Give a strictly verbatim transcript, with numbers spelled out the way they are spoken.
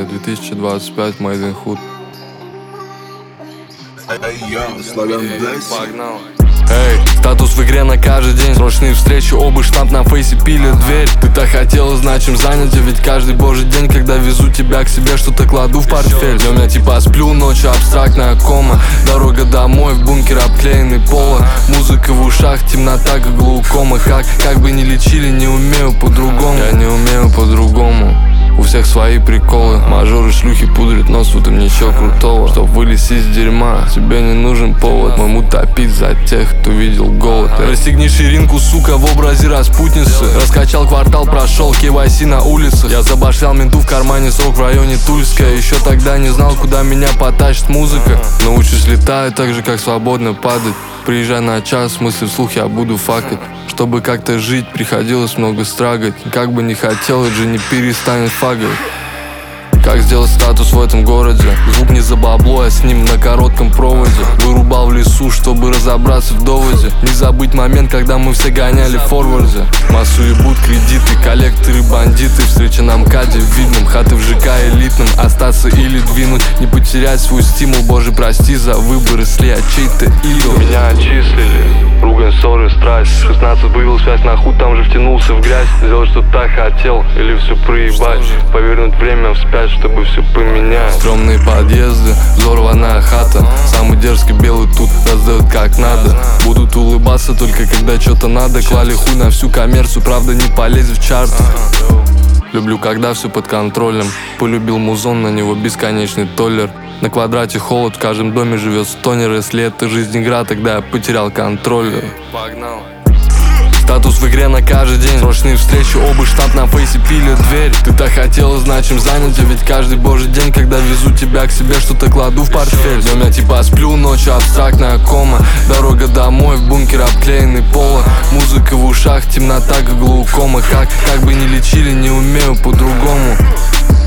две тысячи двадцать пять, Made in Hood. Погнал. Эй, статус в игре на каждый день. Срочные встречи, оба штамп на фейсе пилят дверь. Ты так хотела, значит занят. Ведь каждый божий день, когда везу тебя к себе, что-то кладу в портфель. Днем я типа сплю, ночью абстрактная кома. Дорога домой, в бункер обклеенный полон. Музыка в ушах, темнота как глаукома. Как, как бы ни лечили, не умею по-другому. Я не умею по-другому. У всех свои приколы. Мажоры шлюхи пудрят нос, вот им ничего крутого. Чтоб вылез из дерьма, тебе не нужен повод. Моему топить за тех, кто видел голод. Расстегни ширинку, сука, в образе распутницы. Раскачал квартал, прошел кей вай си на улицах. Я забашлял менту в кармане, срок в районе Тульская. Еще тогда не знал, куда меня потащит музыка. Научусь летать так же, как свободно падать. Приезжай на час, мысли вслух я буду факать. Чтобы как-то жить, приходилось много страгать. Как бы не хотел, это же не перестанет фагать. Как сделать статус в этом городе? Звук не за бабло, я с ним на коротком проводе. Вырубал в лесу, чтобы разобраться в доводе. Не забыть момент, когда мы все гоняли в форварде. Массу ебут кредиты, коллекторы, бандиты. Встреча на МКАДе в видном, хаты в ЖК элитном. Остаться или двинуть, не потерять свой стимул. Боже, прости за выбор, если я чей-то идол. Меня отчислили, ругань, ссоры, страсть. шестнадцать вывел связь на худ, там же втянулся в грязь. Сделать, что так хотел, или все проебать. Повернуть время вспять, чтобы все поменять. Стрёмные подъезды, взорванная хата. Самый дерзкий белый тут раздают как надо. Будут улыбаться только когда что-то надо. Клали хуй на всю коммерцию, правда не полез в чарты. Люблю, когда все под контролем. Полюбил музон, на него бесконечный толлер. На квадрате холод, в каждом доме живет стонер. Если это жизнь игра, тогда я потерял контроль. Погнал. Статус в игре на каждый день. Срочные встречи, оба штамп на фейсе пилят дверь. Ты так хотела, значит занят. Ведь каждый божий день, когда везу тебя к себе, что-то кладу в портфель. Днем я типа сплю, ночью абстрактная кома. Дорога домой, в бункер обклеенный полон. Музыка в ушах, темнота как глаукома. Как, как бы ни лечили, не умею по-другому.